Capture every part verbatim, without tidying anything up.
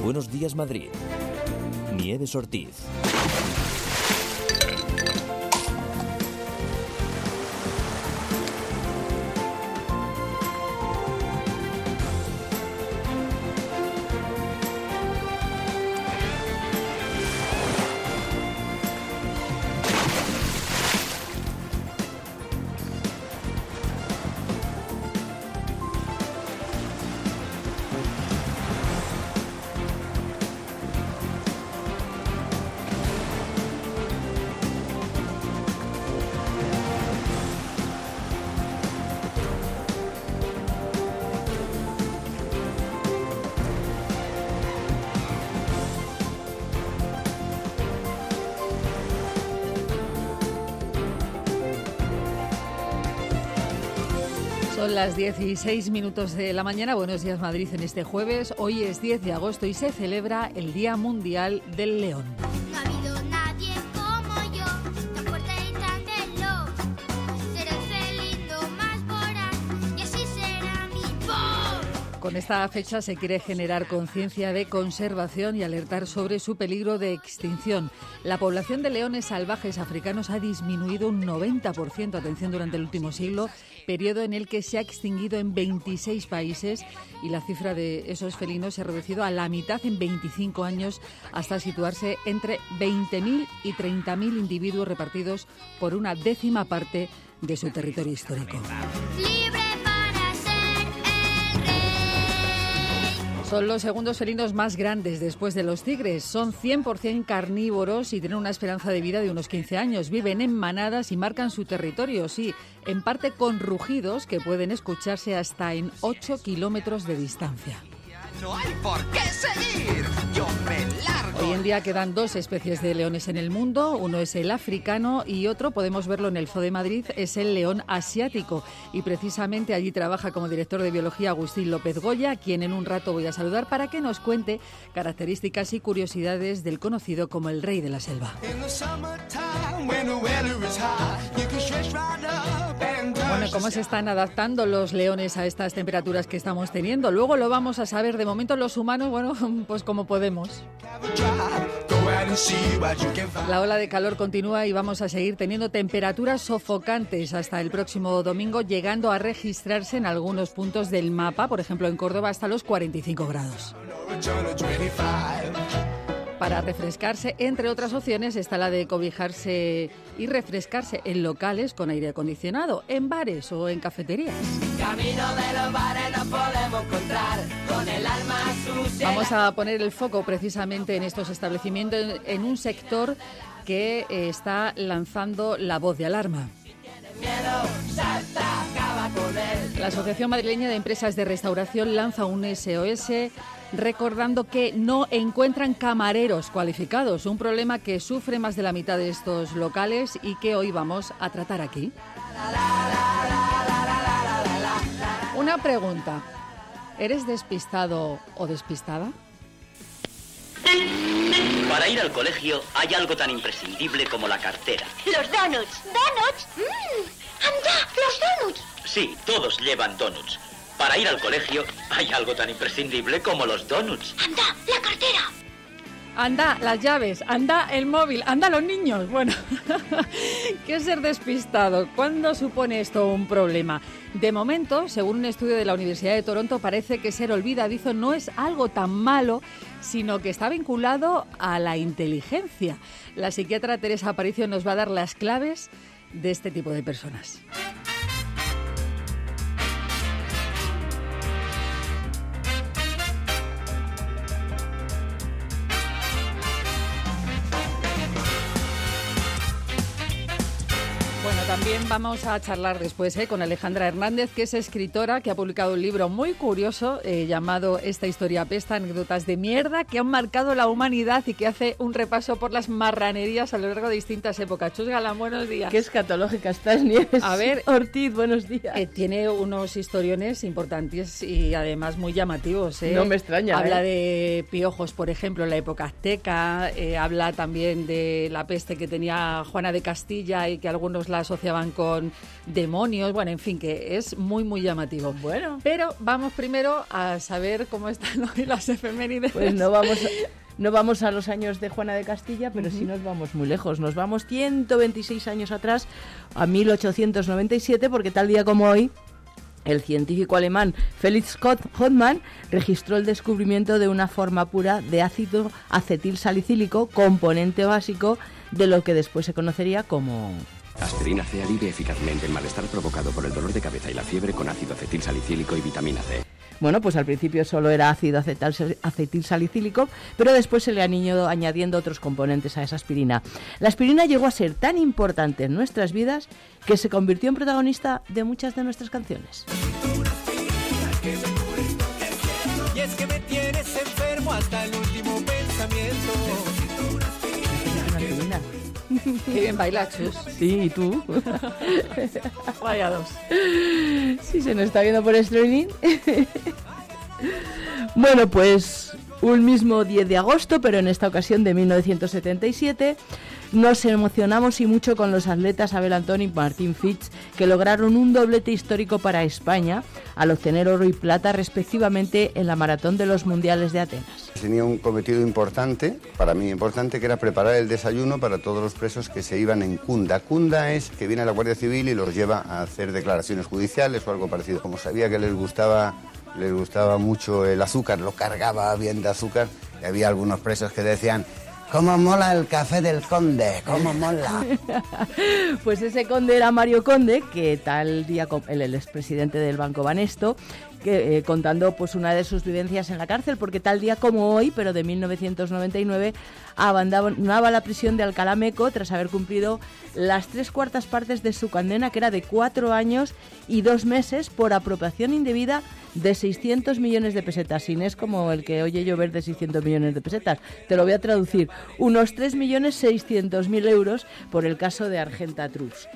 Buenos Días Madrid. Nieves Ortiz. Son las dieciséis minutos de la mañana. Buenos días, Madrid, en este jueves. Hoy es diez de agosto y se celebra el Día Mundial del León. No ha habido nadie como yo, tan fuerte y tan veloz. Seré el felino más voraz y así será mi voz. Con esta fecha se quiere generar conciencia de conservación y alertar sobre su peligro de extinción. La población de leones salvajes africanos ha disminuido un noventa por ciento, atención, durante el último siglo, periodo en el que se ha extinguido en veintiséis países y la cifra de esos felinos se ha reducido a la mitad en veinticinco años hasta situarse entre veinte mil y treinta mil individuos repartidos por una décima parte de su territorio histórico. Libre para ser el rey. Son los segundos felinos más grandes después de los tigres. Son cien por ciento carnívoros y tienen una esperanza de vida de unos quince años. Viven en manadas y marcan su territorio, sí, en parte con rugidos que pueden escucharse hasta en ocho kilómetros de distancia. No hay por qué seguir, yo me largo. Hoy en día quedan dos especies de leones en el mundo. Uno es el africano y otro, podemos verlo en el Zoo de Madrid, es el león asiático. Y precisamente allí trabaja como director de biología Agustín López Goya, a quien en un rato voy a saludar para que nos cuente características y curiosidades del conocido como el rey de la selva. Bueno, ¿cómo se están adaptando los leones a estas temperaturas que estamos teniendo? Luego lo vamos a saber. De momento los humanos, bueno, pues como podemos. La ola de calor continúa y vamos a seguir teniendo temperaturas sofocantes hasta el próximo domingo, llegando a registrarse en algunos puntos del mapa, por ejemplo en Córdoba, hasta los cuarenta y cinco grados. Para refrescarse, entre otras opciones, está la de cobijarse y refrescarse en locales con aire acondicionado, en bares o en cafeterías. Camino de los bares nos podemos encontrar con el alma sucia. Vamos a poner el foco precisamente en estos establecimientos, en un sector que eh, está lanzando la voz de alarma. La Asociación Madrileña de Empresas de Restauración lanza un S O S recordando que no encuentran camareros cualificados, un problema que sufre más de la mitad de estos locales y que hoy vamos a tratar aquí. Una pregunta, ¿eres despistado o despistada? Para ir al colegio hay algo tan imprescindible como la cartera. Los donuts. ¿Donuts? ¡Mmm! ¡Anda! ¡Los donuts! Sí, todos llevan donuts. Para ir al colegio hay algo tan imprescindible como los donuts. ¡Anda! ¡La cartera! Anda, las llaves, anda el móvil, anda los niños. Bueno, ¿qué es ser despistado? ¿Cuándo supone esto un problema? De momento, según un estudio de la Universidad de Toronto, parece que ser olvidadizo no es algo tan malo, sino que está vinculado a la inteligencia. La psiquiatra Teresa Aparicio nos va a dar las claves de este tipo de personas. Bueno, también vamos a charlar después ¿eh? con Alejandra Hernández, que es escritora, que ha publicado un libro muy curioso eh, llamado Esta historia apesta, anécdotas de mierda que han marcado la humanidad y que hace un repaso por las marranerías a lo largo de distintas épocas. Chus Galán, buenos días. Qué escatológica estás, Nieves. A ver, Ortiz, buenos días. Eh, tiene unos historiones importantes y además muy llamativos. ¿eh? No me extraña. Habla ¿eh? de piojos, por ejemplo, en la época azteca. Eh, habla también de la peste que tenía Juana de Castilla y que algunos la asocian asociaban con demonios, bueno, en fin, que es muy, muy llamativo. Bueno. Pero vamos primero a saber cómo están hoy las efemérides. Pues no vamos a, no vamos a los años de Juana de Castilla, pero uh-huh. sí nos vamos muy lejos. Nos vamos ciento veintiséis años atrás, a mil ochocientos noventa y siete, porque tal día como hoy, el científico alemán Felix Scott Hoffmann registró el descubrimiento de una forma pura de ácido acetil salicílico, componente básico de lo que después se conocería como... Aspirina C alivia eficazmente el malestar provocado por el dolor de cabeza y la fiebre con ácido acetil salicílico y vitamina C. Bueno, pues al principio solo era ácido acetal, acetil salicílico, pero después se le han ido añadiendo otros componentes a esa aspirina. La aspirina llegó a ser tan importante en nuestras vidas que se convirtió en protagonista de muchas de nuestras canciones. Y es que me tienes enfermo hasta el último pensamiento. Qué bien bailas, Chus. Sí, ¿y tú? Vaya dos. Sí, se nos está viendo por streaming. Bueno, pues un mismo diez de agosto, pero en esta ocasión de mil novecientos setenta y siete, nos emocionamos y mucho con los atletas Abel Antón y Martín Fitch, que lograron un doblete histórico para España al obtener oro y plata respectivamente en la maratón de los Mundiales de Atenas. Tenía un cometido importante, para mí importante, que era preparar el desayuno para todos los presos que se iban en Cunda. Cunda es que viene la Guardia Civil y los lleva a hacer declaraciones judiciales o algo parecido. Como sabía que les gustaba, les gustaba mucho el azúcar, lo cargaba bien de azúcar, y había algunos presos que decían: ¡cómo mola el café del Conde! ¡Cómo mola! Pues ese conde era Mario Conde, que tal día, el, el expresidente del Banco Banesto, que, eh, contando pues una de sus vivencias en la cárcel, porque tal día como hoy, pero de mil novecientos noventa y nueve, abandonaba la prisión de Alcalá Meco tras haber cumplido las tres cuartas partes de su condena, que era de cuatro años y dos meses por apropiación indebida de seiscientos millones de pesetas. Inés, como el que oye llover de seiscientos millones de pesetas. Te lo voy a traducir. Unos tres millones seiscientos mil euros por el caso de Argenta Trust.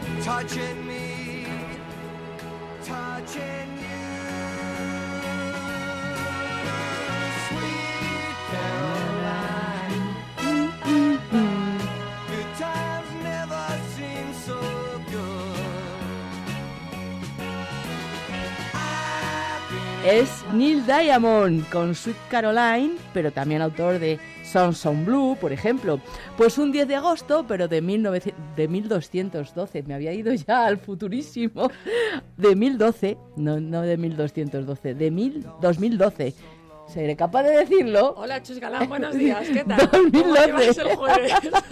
Es Neil Diamond con Sweet Caroline, pero también autor de Songs on Blue, por ejemplo. Pues un diez de agosto, pero de, mil novecientos, de mil doscientos doce, me había ido ya al futurísimo, de mil doce, no, no de mil doscientos doce, de mil, dos mil doce. ¿Seré capaz de decirlo? Hola, Chus Galán, buenos días, ¿qué tal? dos mil doce. ¿Cómo llevas el jueves?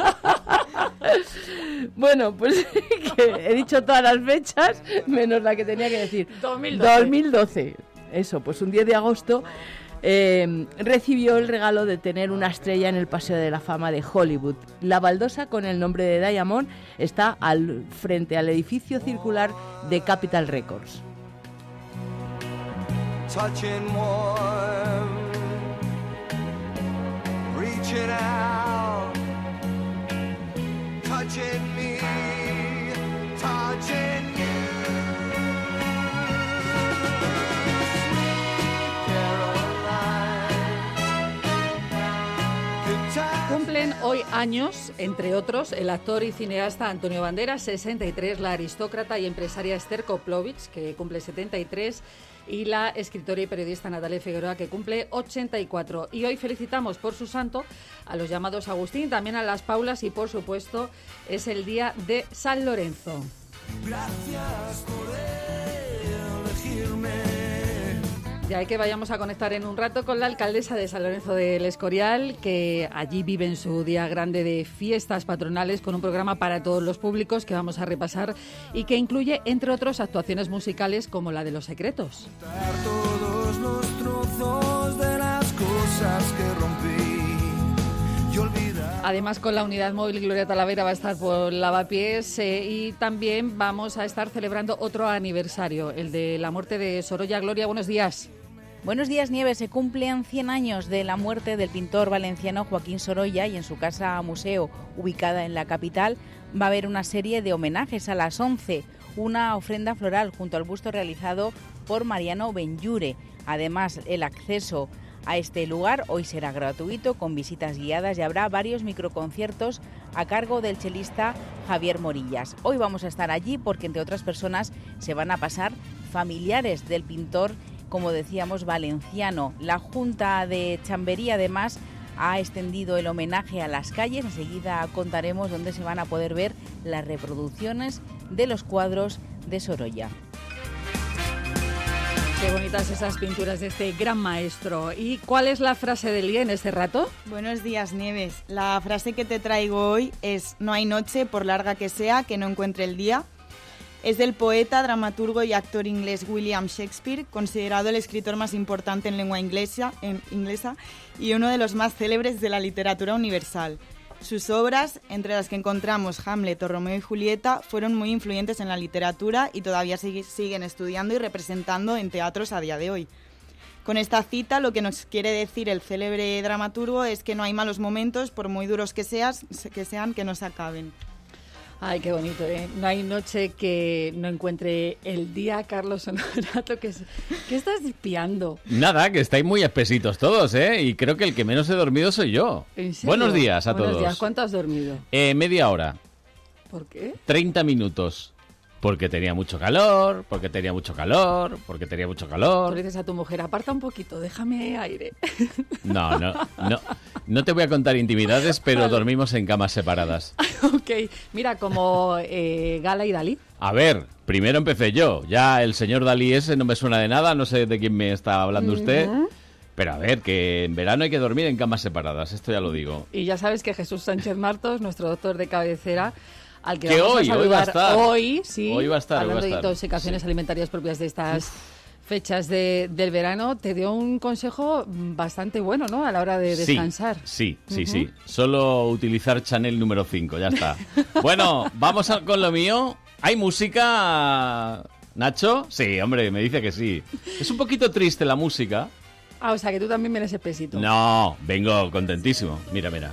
Bueno, pues que he dicho todas las fechas, menos la que tenía que decir. dos mil doce. dos mil doce. Eso, pues un diez de agosto eh, recibió el regalo de tener una estrella en el Paseo de la Fama de Hollywood. La baldosa con el nombre de Diamond está al frente al edificio circular de Capitol Records. Touching warm, reaching out, touching me, touching you. Cumplen hoy años, entre otros, el actor y cineasta Antonio Banderas, sesenta y tres, la aristócrata y empresaria Esther Koplovich, que cumple setenta y tres, y la escritora y periodista Natalia Figueroa, que cumple ochenta y cuatro. Y hoy felicitamos por su santo a los llamados Agustín, también a las Paulas y, por supuesto, es el día de San Lorenzo. Gracias por elegirme. Ya que vayamos a conectar en un rato con la alcaldesa de San Lorenzo del Escorial, que allí vive en su día grande de fiestas patronales con un programa para todos los públicos que vamos a repasar y que incluye, entre otros, actuaciones musicales como la de Los Secretos. Todos los trozos de las cosas que rompí y olvidar. Además, con la unidad móvil Gloria Talavera va a estar por Lavapiés eh, y también vamos a estar celebrando otro aniversario, el de la muerte de Sorolla. Gloria, buenos días. Buenos días, Nieves. Se cumplen cien años de la muerte del pintor valenciano Joaquín Sorolla y en su casa museo, ubicada en la capital, va a haber una serie de homenajes a las once, una ofrenda floral junto al busto realizado por Mariano Benlliure. Además, el acceso a este lugar. Hoy será gratuito, con visitas guiadas, y habrá varios microconciertos a cargo del chelista Javier Morillas. Hoy vamos a estar allí porque, entre otras personas, se van a pasar familiares del pintor, como decíamos, valenciano. La Junta de Chamberí, además, ha extendido el homenaje a las calles. Enseguida contaremos dónde se van a poder ver las reproducciones de los cuadros de Sorolla. Qué bonitas esas pinturas de este gran maestro. ¿Y cuál es la frase del día en este rato? Buenos días, Nieves. La frase que te traigo hoy es: no hay noche, por larga que sea, que no encuentre el día. Es del poeta, dramaturgo y actor inglés William Shakespeare, considerado el escritor más importante en lengua inglesa, en inglesa y uno de los más célebres de la literatura universal. Sus obras, entre las que encontramos Hamlet o Romeo y Julieta, fueron muy influyentes en la literatura y todavía sigue, siguen estudiando y representando en teatros a día de hoy. Con esta cita, lo que nos quiere decir el célebre dramaturgo es que no hay malos momentos, por muy duros que, seas, que sean, que no se acaben. Ay, qué bonito, ¿eh? No hay noche que no encuentre el día. Carlos Honorato, ¿qué, ¿qué estás espiando? Nada, que estáis muy espesitos todos, ¿eh? Y creo que el que menos he dormido soy yo. ¿En serio? Buenos días a Buenos todos. días. ¿Cuánto has dormido? Eh, media hora. ¿Por qué? treinta minutos. Porque tenía mucho calor, porque tenía mucho calor, porque tenía mucho Tú calor. le dices a tu mujer, aparta un poquito, déjame aire. No, no, no. No te voy a contar intimidades, pero Vale. dormimos en camas separadas. Ok, mira, como eh, Gala y Dalí. A ver, primero empecé yo. Ya el señor Dalí ese no me suena de nada, no sé de quién me está hablando usted. Ujú. Pero a ver, que en verano hay que dormir en camas separadas, esto ya lo digo. Y ya sabes que Jesús Sánchez Martos, nuestro doctor de cabecera, al que, Que vamos hoy, a hoy va a saludar estar. hoy, sí, Hoy va a estar, hoy va a hablando estar. de intoxicaciones Sí. alimentarias propias de estas fechas de, del verano, te dio un consejo bastante bueno, ¿no?, a la hora de descansar. Sí, sí, sí, Ujú. sí. Solo utilizar Chanel número cinco, ya está. Bueno, vamos a- con lo mío. ¿Hay música, Nacho? Sí, hombre, me dice que sí. Es un poquito triste la música. Ah, o sea, que tú también vienes espesito. No, vengo contentísimo. Mira, mira.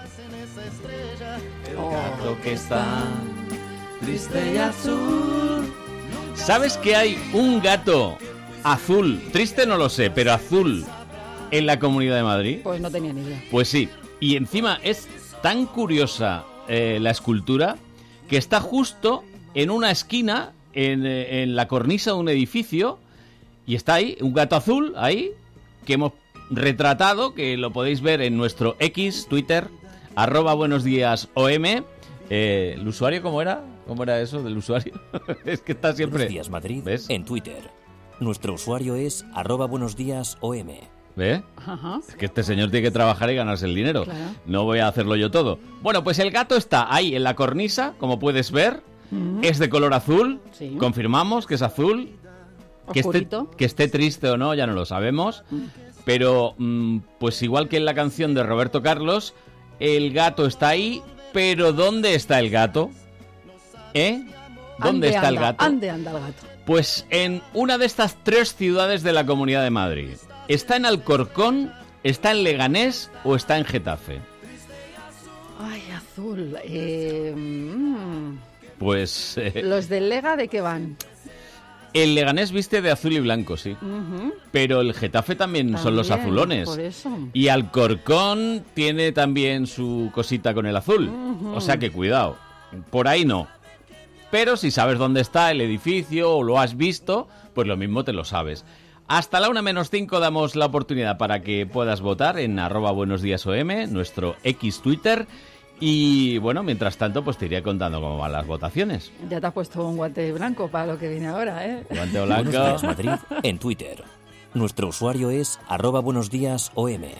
Oh. Gato que está triste y azul. ¿Sabes que hay un gato azul? Triste no lo sé, pero azul en la Comunidad de Madrid. Pues no tenía ni idea. Pues sí. Y encima es tan curiosa eh, la escultura que está justo en una esquina, en, eh, en la cornisa de un edificio, y está ahí, un gato azul, ahí, que hemos retratado, que lo podéis ver en nuestro X, Twitter, arroba buenos días O M. Eh, ¿El usuario cómo era? ¿Cómo era eso del usuario? Es que está siempre... Buenos días, Madrid, en Twitter. Nuestro usuario es arroba buenos días O M. ¿Ve? Ajá. Es que este señor tiene que trabajar y ganarse el dinero. Claro. No voy a hacerlo yo todo. Bueno, pues el gato está ahí en la cornisa, como puedes ver. Mm. Es de color azul. Sí. Confirmamos que es azul. Que esté, Oscurito. que esté triste o no, ya no lo sabemos. Pero, mm, pues igual que en la canción de Roberto Carlos, el gato está ahí, pero ¿dónde está el gato? ¿Eh? ¿Dónde Ande, está el anda, gato? Ande anda el gato. Pues en una de estas tres ciudades de la Comunidad de Madrid. ¿Está en Alcorcón, está en Leganés o está en Getafe? Ay, azul. Eh, mm. Pues eh, Los del Lega, ¿de qué van? el Leganés viste de azul y blanco, sí. Ujú. Pero el Getafe también, son los También, azulones. por eso. Y Alcorcón tiene también su cosita con el azul. Ujú. O sea que cuidado, por ahí no. Pero si sabes dónde está el edificio o lo has visto, pues lo mismo te lo sabes. Hasta la una menos cinco damos la oportunidad para que puedas votar en arroba buenos días O M, nuestro X Twitter. Y bueno, mientras tanto, pues te iré contando cómo van las votaciones. Ya te has puesto un guante blanco para lo que viene ahora, ¿eh? Guante Buenos blanco. días, Madrid, en Twitter. Nuestro usuario es arroba buenos días O M.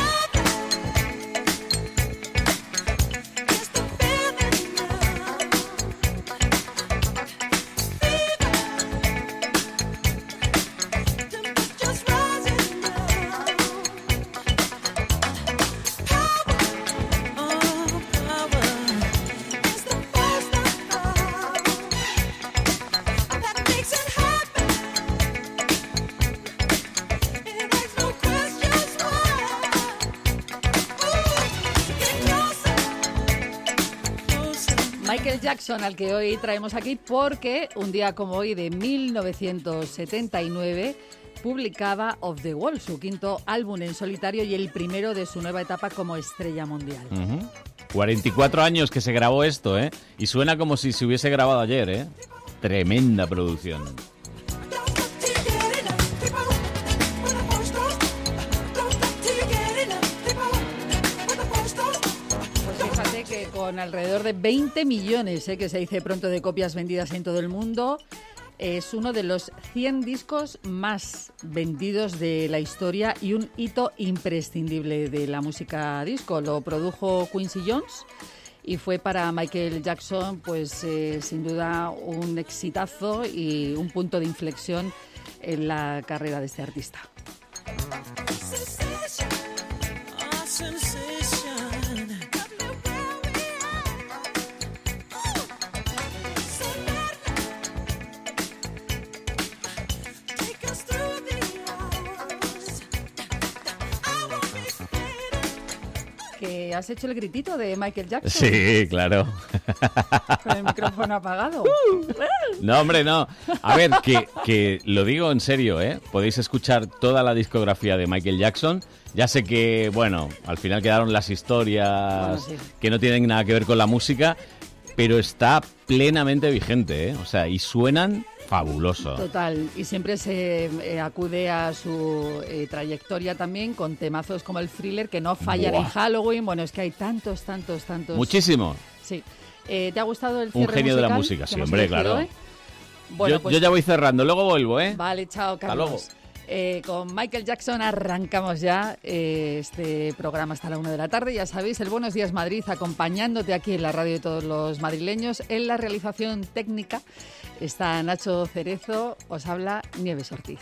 Michael Jackson, al que hoy traemos aquí porque un día como hoy de mil novecientos setenta y nueve publicaba Off the Wall, su quinto álbum en solitario y el primero de su nueva etapa como estrella mundial. Uh-huh. cuarenta y cuatro años que se grabó esto, ¿eh? Y suena como si se hubiese grabado ayer, ¿eh? Tremenda producción. Con alrededor de veinte millones, ¿eh? que se dice pronto, de copias vendidas en todo el mundo, es uno de los cien discos más vendidos de la historia y un hito imprescindible de la música disco. Lo produjo Quincy Jones y fue para Michael Jackson, pues eh, sin duda un exitazo y un punto de inflexión en la carrera de este artista. ¿Que has hecho el gritito de Michael Jackson? Sí, claro. Con el micrófono apagado. No, hombre, no. A ver, que, que lo digo en serio, ¿eh? Podéis escuchar toda la discografía de Michael Jackson. Ya sé que, bueno, al final quedaron las historias bueno, sí. que no tienen nada que ver con la música, pero está plenamente vigente, ¿eh? O sea, y suenan fabuloso. Total, y siempre se eh, acude a su eh, trayectoria también con temazos como el Thriller, que no fallan Buah. en Halloween. Bueno, es que hay tantos, tantos, tantos... Muchísimo. Sí. Eh, ¿Te ha gustado el cierre Un genio musical? de la música, sí, hombre, claro. Hoy? Bueno, yo, pues... yo ya voy cerrando, luego vuelvo, ¿eh? Vale, chao, Carlos. Hasta luego. Eh, con Michael Jackson arrancamos ya eh, este programa hasta la una de la tarde. Ya sabéis, el Buenos Días Madrid, acompañándote aquí en la radio de todos los madrileños. En la realización técnica está Nacho Cerezo, os habla Nieves Ortiz.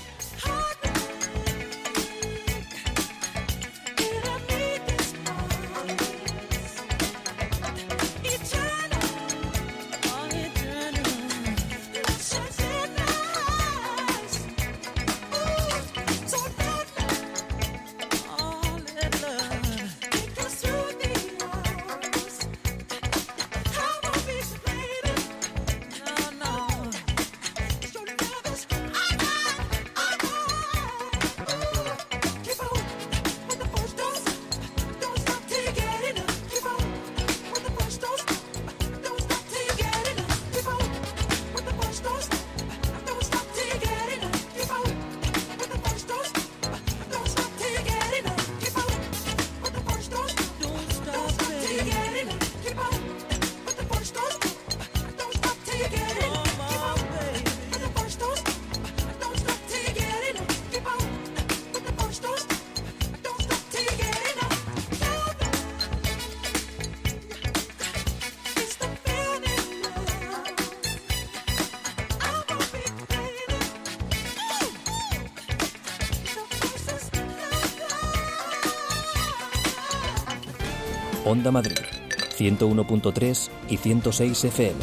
Onda Madrid, ciento uno punto tres y ciento seis F M.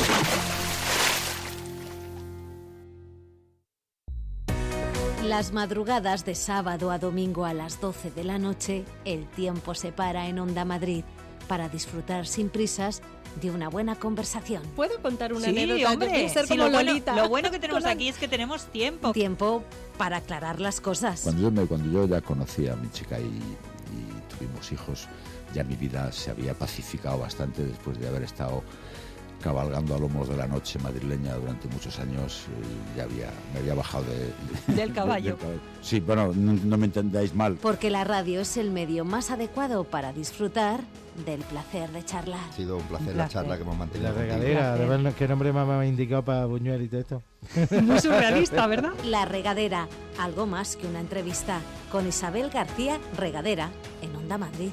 Las madrugadas de sábado a domingo a las doce de la noche, el tiempo se para en Onda Madrid para disfrutar sin prisas de una buena conversación. ¿Puedo contar una sí, anécdota? Hombre, Yo quiero ser sí, como lo, bueno, Lolita. lo bueno que tenemos aquí es que tenemos tiempo. Tiempo para aclarar las cosas. Cuando yo, me, cuando yo ya conocí a mi chica y, y tuvimos hijos, ya mi vida se había pacificado bastante después de haber estado cabalgando a lomos de la noche madrileña durante muchos años. Ya había, me había bajado de, del caballo. De, del caballo. Sí, bueno, no, no me entendáis mal. Porque la radio es el medio más adecuado para disfrutar del placer de charlar. Ha sido un placer, un placer. la charla que hemos mantenido. La regadera, de ver qué nombre me ha indicado para Buñuel y todo esto. Muy surrealista, ¿verdad? La Regadera, algo más que una entrevista, con Isabel García Regadera, en Onda Madrid.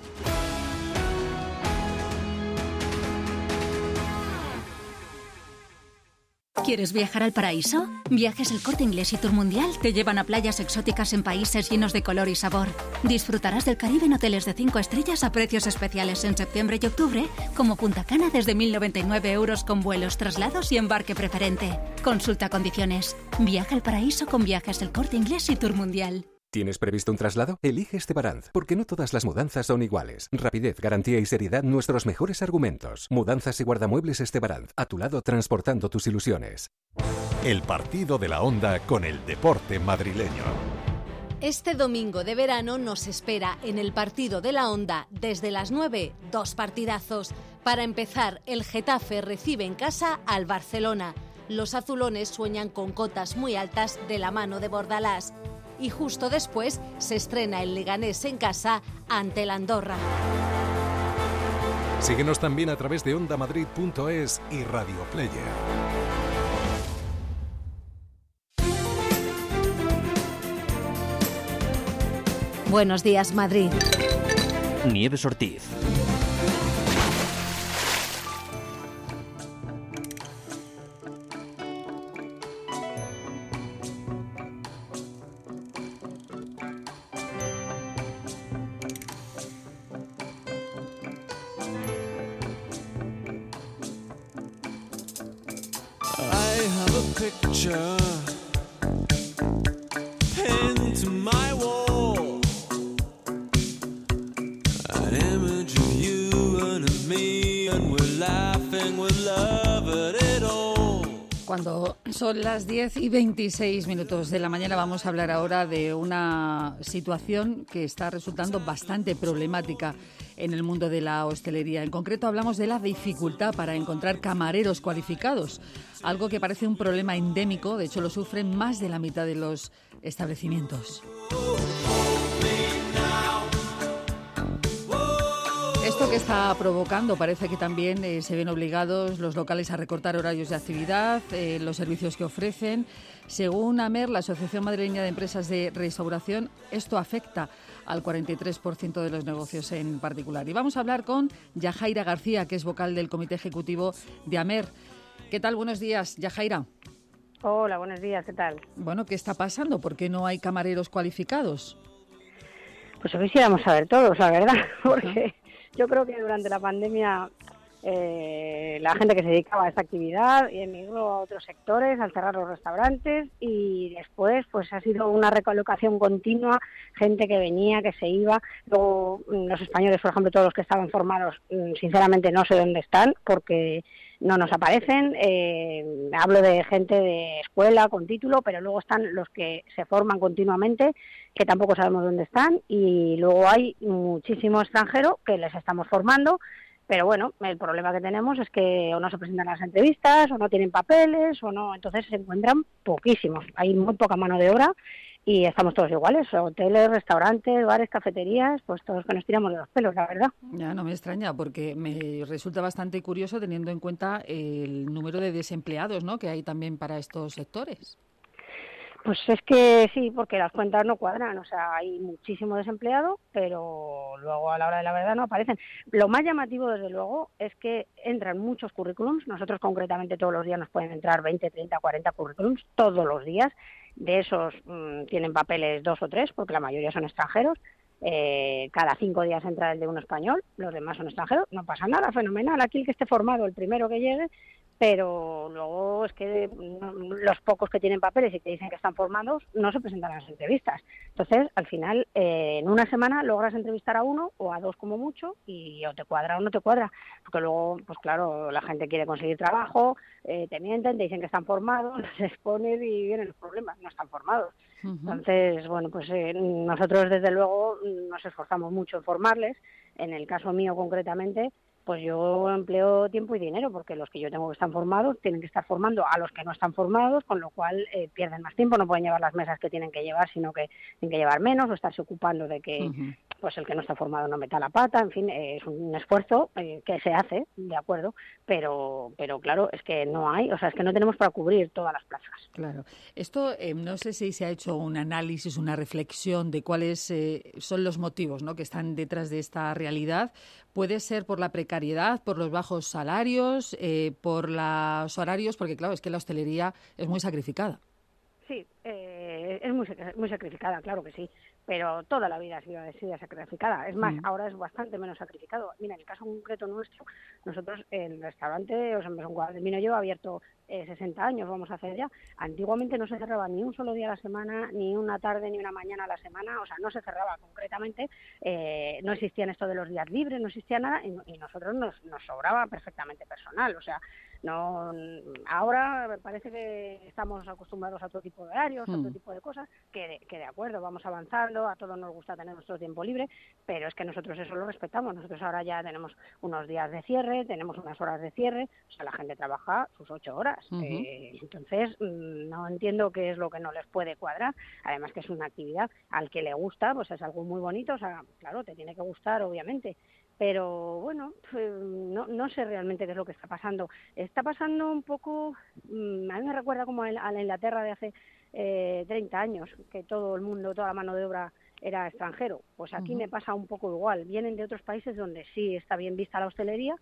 ¿Quieres viajar al paraíso? Viajes El Corte Inglés y Tour Mundial te llevan a playas exóticas en países llenos de color y sabor. Disfrutarás del Caribe en hoteles de cinco estrellas a precios especiales en septiembre y octubre, como Punta Cana desde mil noventa y nueve euros con vuelos, traslados y embarque preferente. Consulta condiciones. Viaja al paraíso con Viajes El Corte Inglés y Tour Mundial. ¿Tienes previsto un traslado? Elige Estebaranz, porque no todas las mudanzas son iguales. Rapidez, garantía y seriedad, nuestros mejores argumentos. Mudanzas y guardamuebles Estebaranz, a tu lado transportando tus ilusiones. El partido de la Onda con el deporte madrileño. Este domingo de verano nos espera en el partido de la Onda desde las nueve, dos partidazos. Para empezar, el Getafe recibe en casa al Barcelona. Los azulones sueñan con cotas muy altas de la mano de Bordalás. Y justo después se estrena el Leganés en casa ante el Andorra. Síguenos también a través de onda madrid punto es y Radio Player. Buenos días, Madrid. Nieves Ortiz. Cuando son las diez y veintiséis minutos de la mañana vamos a hablar ahora de una situación que está resultando bastante problemática en el mundo de la hostelería. En concreto hablamos de la dificultad para encontrar camareros cualificados, algo que parece un problema endémico, de hecho lo sufren más de la mitad de los establecimientos. Esto que está provocando parece que también eh, se ven obligados los locales a recortar horarios de actividad, eh, los servicios que ofrecen. Según AMER, la Asociación Madrileña de Empresas de Restauración, esto afecta al cuarenta y tres por ciento de los negocios en particular. Y vamos a hablar con Yajaira García, que es vocal del Comité Ejecutivo de AMER. ¿Qué tal? Buenos días, Yajaira. Hola, buenos días, ¿qué tal? Bueno, ¿qué está pasando? ¿Por qué no hay camareros cualificados? Pues lo quisiéramos saber todos, la verdad, porque yo creo que durante la pandemia eh, la gente que se dedicaba a esta actividad emigró a otros sectores al cerrar los restaurantes y después pues ha sido una recolocación continua, gente que venía, que se iba. Luego los españoles, por ejemplo, todos los que estaban formados, sinceramente no sé dónde están porque no nos aparecen. Eh, hablo de gente de escuela con título, pero luego están los que se forman continuamente, que tampoco sabemos dónde están, y luego hay muchísimo extranjero que les estamos formando, pero bueno, el problema que tenemos es que o no se presentan las entrevistas, o no tienen papeles, o no, entonces se encuentran poquísimos, hay muy poca mano de obra y estamos todos iguales, hoteles, restaurantes, bares, cafeterías, pues todos que nos tiramos de los pelos, la verdad. Ya no me extraña, porque me resulta bastante curioso teniendo en cuenta el número de desempleados, ¿no?, que hay también para estos sectores. Pues es que sí, porque las cuentas no cuadran, o sea, hay muchísimo desempleado, pero luego a la hora de la verdad no aparecen. Lo más llamativo, desde luego, es que entran muchos currículums, nosotros concretamente todos los días nos pueden entrar veinte, treinta, cuarenta currículums, todos los días. De esos mmm, tienen papeles dos o tres, porque la mayoría son extranjeros. Eh, cada cinco días entra el de un español, los demás son extranjeros. No pasa nada, fenomenal. Aquí el que esté formado, el primero que llegue, pero luego es que no, los pocos que tienen papeles y que dicen que están formados no se presentan a las entrevistas. Entonces, al final, eh, en una semana logras entrevistar a uno o a dos como mucho y o te cuadra o no te cuadra. Porque luego, pues claro, la gente quiere conseguir trabajo, eh, te mienten, te dicen que están formados, se exponen y vienen los problemas, no están formados. Uh-huh. Entonces, bueno, pues eh, nosotros desde luego nos esforzamos mucho en formarles. En el caso mío concretamente, pues yo empleo tiempo y dinero, porque los que yo tengo que están formados tienen que estar formando a los que no están formados, con lo cual eh, pierden más tiempo, no pueden llevar las mesas que tienen que llevar, sino que tienen que llevar menos, o estarse ocupando de que uh-huh. pues el que no está formado no meta la pata. En fin, eh, es un esfuerzo eh, que se hace, de acuerdo, pero pero claro, es que no hay, o sea, es que no tenemos para cubrir todas las plazas. Claro. Esto, eh, no sé si se ha hecho un análisis, una reflexión de cuáles eh, son los motivos, ¿no?, que están detrás de esta realidad. Puede ser por la precariedad, por los bajos salarios, eh, por los horarios, porque claro, es que la hostelería es muy sacrificada. Sí, eh, es muy, muy sacrificada, claro que sí, pero toda la vida ha sido, ha sido sacrificada. Es más, mm. ahora es bastante menos sacrificado. Mira, en el caso concreto nuestro, nosotros el restaurante, o sea, un cuadro de vino lleva abierto eh, sesenta años, vamos a hacer ya. Antiguamente no se cerraba ni un solo día a la semana, ni una tarde, ni una mañana a la semana, o sea, no se cerraba concretamente, eh, no existían esto de los días libres, no existía nada, y, y nosotros nos, nos sobraba perfectamente personal, o sea, No, ahora parece que estamos acostumbrados a otro tipo de horarios, a otro Mm. tipo de cosas, que, que de acuerdo, vamos avanzando, a todos nos gusta tener nuestro tiempo libre, pero es que nosotros eso lo respetamos. Nosotros ahora ya tenemos unos días de cierre, tenemos unas horas de cierre, o sea, la gente trabaja sus ocho horas. Ujú. Eh, entonces, mm, no entiendo qué es lo que no les puede cuadrar. Además que es una actividad al que le gusta, pues es algo muy bonito, o sea, claro, te tiene que gustar, obviamente. Pero bueno, pues, no, no sé realmente qué es lo que está pasando. Está pasando un poco, mm, a mí me recuerda como a la a la Inglaterra de hace eh, treinta años, que todo el mundo, toda la mano de obra era extranjero. Pues aquí Ujú. me pasa un poco igual. Vienen de otros países donde sí está bien vista la hostelería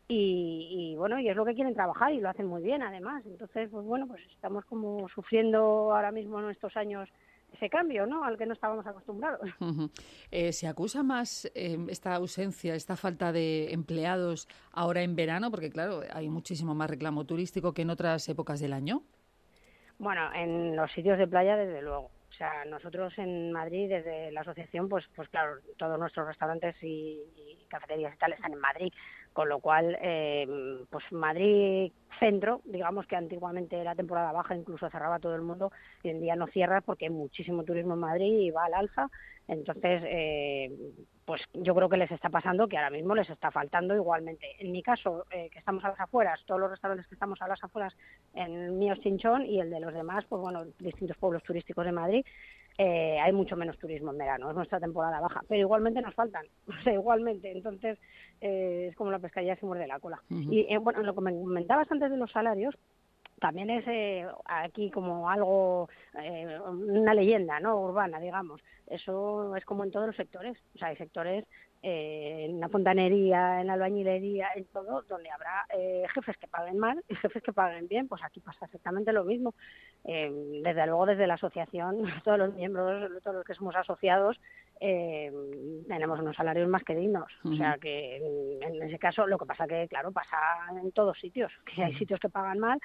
y, y bueno, y es lo que quieren trabajar y lo hacen muy bien además. Entonces, pues bueno, pues estamos como sufriendo ahora mismo en estos años ese cambio, ¿no?, al que no estábamos acostumbrados. Ujú. Eh, ¿Se acusa más eh, esta ausencia, esta falta de empleados ahora en verano? Porque claro, hay muchísimo más reclamo turístico que en otras épocas del año. Bueno, en los sitios de playa, desde luego. O sea, nosotros en Madrid, desde la asociación, pues, pues claro, todos nuestros restaurantes y, y cafeterías y tal están en Madrid, con lo cual, eh, pues Madrid centro, digamos que antiguamente era temporada baja, incluso cerraba todo el mundo, y hoy en día no cierra porque hay muchísimo turismo en Madrid y va al alza. Entonces, eh, pues yo creo que les está pasando que ahora mismo les está faltando igualmente. En mi caso, eh, que estamos a las afueras, todos los restaurantes que estamos a las afueras, en el mío es Chinchón y el de los demás, pues bueno, distintos pueblos turísticos de Madrid, eh, hay mucho menos turismo en verano, es nuestra temporada baja, pero igualmente nos faltan, o sea, igualmente, entonces eh, es como la pescadilla se muerde la cola. Ujú. Y eh, bueno, lo que me comentabas antes de los salarios, también es eh, aquí como algo, eh, una leyenda, ¿no?, urbana, digamos. Eso es como en todos los sectores. O sea, hay sectores, eh, en la fontanería, en la albañilería, en todo, donde habrá eh, jefes que paguen mal y jefes que paguen bien. Pues aquí pasa exactamente lo mismo. Eh, desde luego, desde la asociación, todos los miembros, todos los que somos asociados, eh, tenemos unos salarios más que dignos. O sea, que en, en ese caso, lo que pasa que, claro, pasa en todos sitios, que hay sitios que pagan mal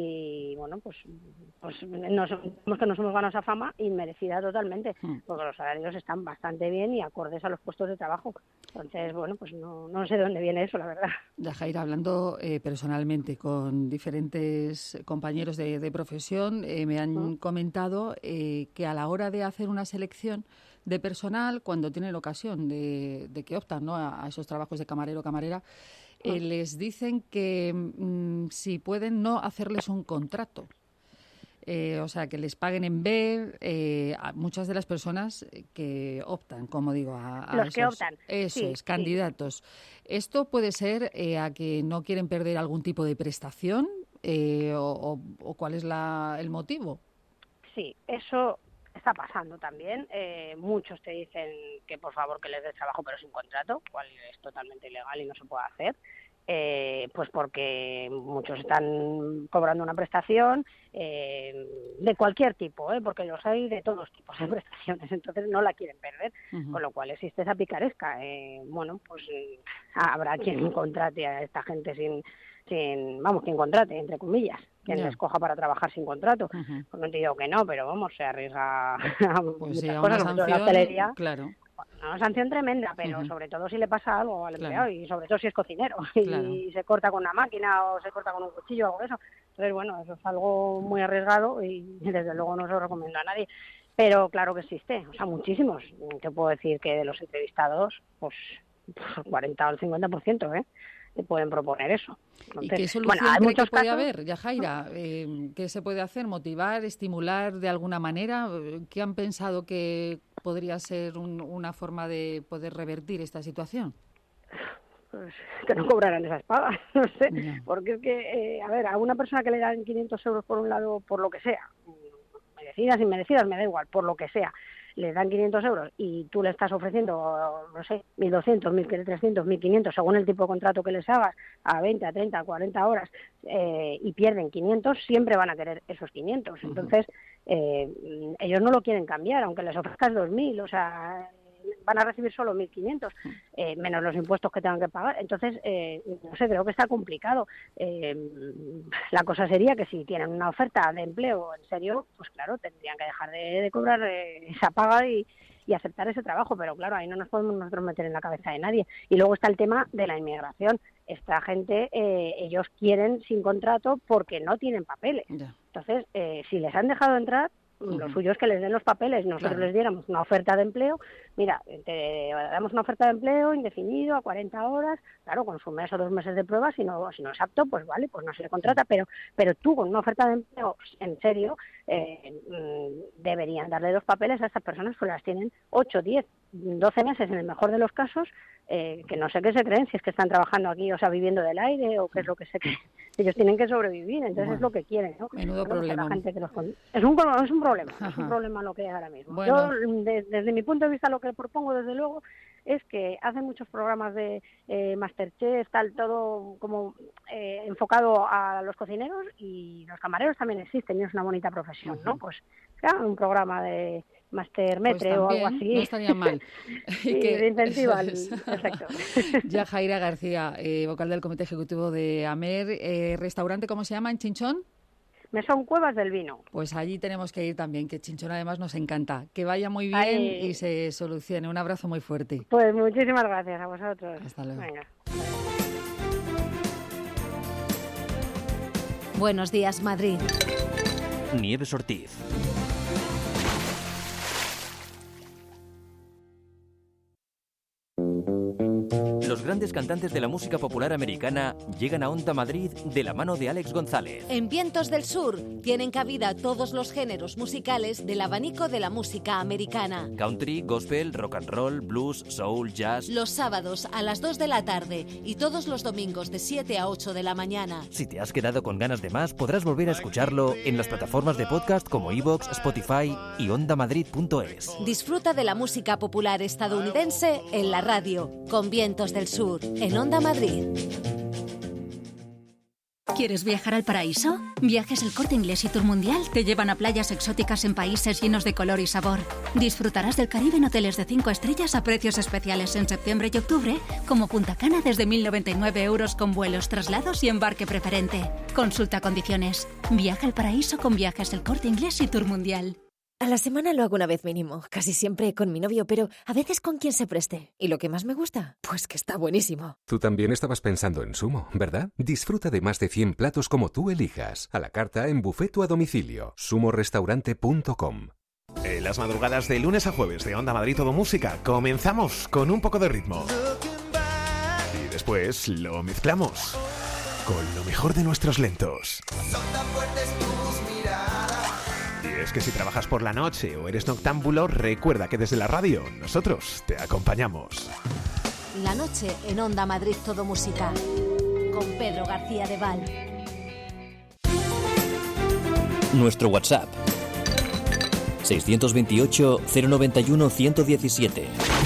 y, bueno, pues, pues nos, vemos que nos hemos ganado esa fama inmerecida totalmente, porque los salarios están bastante bien y acordes a los puestos de trabajo. Entonces, bueno, pues no, no sé de dónde viene eso, la verdad. Yajaira, hablando eh, personalmente con diferentes compañeros de, de profesión, eh, me han comentado eh, que a la hora de hacer una selección de personal, cuando tienen ocasión de, de que optan, ¿no?, a, a esos trabajos de camarero o camarera, eh, les dicen que mm, si pueden no hacerles un contrato. Eh, o sea, que les paguen en B, eh, a muchas de las personas que optan, como digo, a, a Los esos, que optan, eso sí, es, sí. candidatos. ¿Esto puede ser eh, a que no quieren perder algún tipo de prestación eh, o, o, o cuál es la, el motivo? Sí, eso está pasando también. Eh, muchos te dicen que por favor que les des trabajo pero sin contrato, cual es totalmente ilegal y no se puede hacer. Eh, pues porque muchos están cobrando una prestación eh, de cualquier tipo, ¿eh? Porque los hay de todos tipos de prestaciones, entonces no la quieren perder, Ujú. con lo cual existe esa picaresca. Eh, bueno, pues eh, habrá quien contrate a esta gente sin, sin, vamos, quien contrate, entre comillas, quien Ya. les coja para trabajar sin contrato. Ujú. Pues no te digo que no, pero vamos, se arriesga a Pues muchas sí, a cosas, una sobre todo en la sanción, hostelería. claro. Una sanción tremenda, pero Ujú. sobre todo si le pasa algo al Claro. empleado y sobre todo si es cocinero y Claro. se corta con una máquina o se corta con un cuchillo o algo de eso. Entonces, bueno, eso es algo muy arriesgado y desde luego no se lo recomiendo a nadie. Pero claro que existe, o sea, muchísimos. Te puedo decir que de los entrevistados, pues el cuarenta o el cincuenta por ciento, ¿eh? Te pueden proponer eso. ¿Y Entonces, qué solución bueno, hay cree que muchos puede casos- haber, Yajaira? Eh, ¿Qué se puede hacer? ¿Motivar, estimular de alguna manera? ¿Qué han pensado que podría ser un- una forma de poder revertir esta situación? Pues que no cobrarán esas pagas, no sé, Ya. porque es que, eh, a ver, a una persona que le dan quinientos euros por un lado, por lo que sea, merecidas, inmerecidas, me da igual, por lo que sea, le dan quinientos euros y tú le estás ofreciendo, no sé, mil doscientos, mil trescientos, mil quinientos, según el tipo de contrato que les hagas, a veinte, a treinta, a cuarenta horas, eh, y pierden quinientos, siempre van a querer esos quinientos. Entonces, eh, ellos no lo quieren cambiar, aunque les ofrezcas dos mil, o sea, van a recibir solo mil quinientos, eh, menos los impuestos que tengan que pagar. Entonces, eh, no sé, creo que está complicado. Eh, la cosa sería que si tienen una oferta de empleo en serio, pues claro, tendrían que dejar de, de cobrar eh, esa paga y, y aceptar ese trabajo, pero claro, ahí no nos podemos nosotros meter en la cabeza de nadie. Y luego está el tema de la inmigración. Esta gente, eh, ellos quieren sin contrato porque no tienen papeles. Ya. Entonces, eh, si les han dejado entrar, uh-huh. lo suyo es que les den los papeles, nosotros claro. les diéramos una oferta de empleo. Mira, te damos una oferta de empleo indefinido a cuarenta horas, claro, con su mes o dos meses de prueba, si no, si no es apto, pues vale, pues no se le contrata, pero pero tú con una oferta de empleo, en serio, eh, deberían darle los papeles a estas personas, que las tienen ocho, diez, doce meses en el mejor de los casos, eh, que no sé qué se creen, si es que están trabajando aquí, o sea, viviendo del aire, o qué es lo que se creen. Ellos tienen que sobrevivir, entonces bueno, es lo que quieren, ¿no? Menudo bueno, problema. La gente que los... es, un, es un problema, Ajá. es un problema lo que hay ahora mismo. Bueno. Yo, de, desde mi punto de vista, lo que propongo, desde luego, es que hacen muchos programas de eh, Masterchef, tal, todo como eh, enfocado a los cocineros, y los camareros también existen, y es una bonita profesión, ¿no? Pues claro, un programa de Master Metre pues también, o algo así. No estaría mal. Y que incentiva el efecto. Yajaira García, eh, vocal del Comité Ejecutivo de AMER, eh, restaurante, ¿cómo se llama en Chinchón? Mesón Cuevas del Vino. Pues allí tenemos que ir también, que Chinchón además nos encanta. Que vaya muy bien Ay. y se solucione. Un abrazo muy fuerte. Pues muchísimas gracias a vosotros. Hasta luego. Venga. Buenos días, Madrid. Nieves Ortiz. Los grandes cantantes de la música popular americana llegan a Onda Madrid de la mano de Alex González. En Vientos del Sur tienen cabida todos los géneros musicales del abanico de la música americana. Country, gospel, rock and roll, blues, soul, jazz. Los sábados a las dos de la tarde y todos los domingos de siete a ocho de la mañana. Si te has quedado con ganas de más, podrás volver a escucharlo en las plataformas de podcast como iVoox, Spotify y onda madrid punto es. Disfruta de la música popular estadounidense en la radio, con Vientos del Sur, en Onda Madrid. ¿Quieres viajar al paraíso? Viajes El Corte Inglés y Tour Mundial te llevan a playas exóticas en países llenos de color y sabor. Disfrutarás del Caribe en hoteles de cinco estrellas a precios especiales en septiembre y octubre, como Punta Cana desde mil noventa y nueve euros con vuelos, traslados y embarque preferente. Consulta condiciones. Viaja al paraíso con Viajes El Corte Inglés y Tour Mundial. A la semana lo hago una vez mínimo, casi siempre con mi novio, pero a veces con quien se preste. ¿Y lo que más me gusta? Pues que está buenísimo. Tú también estabas pensando en Sumo, ¿verdad? Disfruta de más de cien platos como tú elijas, a la carta, en buffet o a domicilio. sumo restaurante punto com. En las madrugadas de lunes a jueves de Onda Madrid Todo Música comenzamos con un poco de ritmo. Y después lo mezclamos con lo mejor de nuestros lentos. Son tan fuertes tus miradas. Y es que si trabajas por la noche o eres noctámbulo, recuerda que desde la radio nosotros te acompañamos. La noche en Onda Madrid Todo Música, con Pedro García de Val. Nuestro WhatsApp seiscientos veintiocho, cero noventa y uno, ciento diecisiete.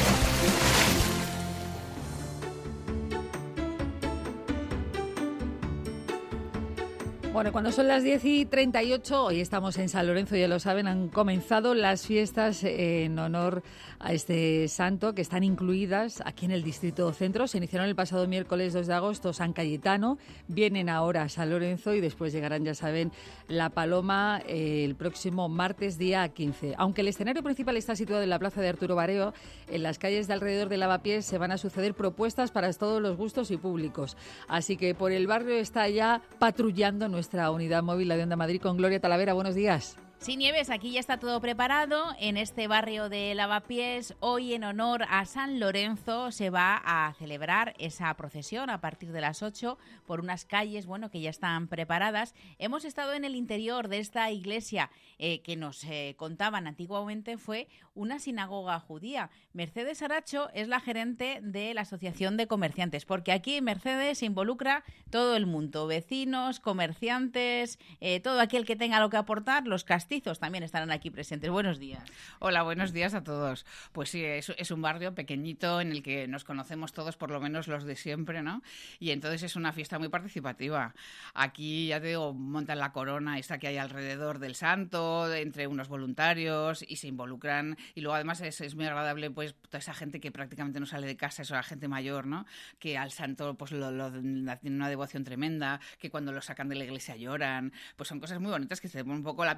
Bueno, cuando son las diez y treinta y ocho, hoy estamos en San Lorenzo, ya lo saben, han comenzado las fiestas en honor a este santo, que están incluidas aquí en el Distrito Centro. Se iniciaron el pasado miércoles dos de agosto San Cayetano, vienen ahora a San Lorenzo y después llegarán, ya saben, La Paloma eh, el próximo martes día quince. Aunque el escenario principal está situado en la plaza de Arturo Bareo, en las calles de alrededor de Lavapiés se van a suceder propuestas para todos los gustos y públicos. Así que por el barrio está ya patrullando nuestra unidad móvil, la de Onda Madrid, con Gloria Talavera. Buenos días. Sí, Nieves, aquí ya está todo preparado. En este barrio de Lavapiés, hoy en honor a San Lorenzo se va a celebrar esa procesión a partir de las ocho por unas calles, bueno, que ya están preparadas. Hemos estado en el interior de esta iglesia eh, que nos eh, contaban antiguamente fue una sinagoga judía. Mercedes Aracho es la gerente de la Asociación de Comerciantes, porque aquí en Mercedes se involucra todo el mundo, vecinos, comerciantes, eh, todo aquel que tenga lo que aportar, los castizos también estarán aquí presentes. Buenos días. Hola, buenos días a todos. Pues sí, es, es un barrio pequeñito en el que nos conocemos todos, por lo menos los de siempre, ¿no? Y entonces es una fiesta muy participativa. Aquí, ya te digo, montan la corona esta que hay alrededor del santo, entre unos voluntarios, y se involucran. Y luego además es, es muy agradable, pues, toda esa gente que prácticamente no sale de casa, eso, la gente mayor, ¿no? Que al santo, pues, lo, lo, tienen una devoción tremenda, que cuando lo sacan de la iglesia lloran. Pues son cosas muy bonitas que se te ponen un poco la piel de gallina.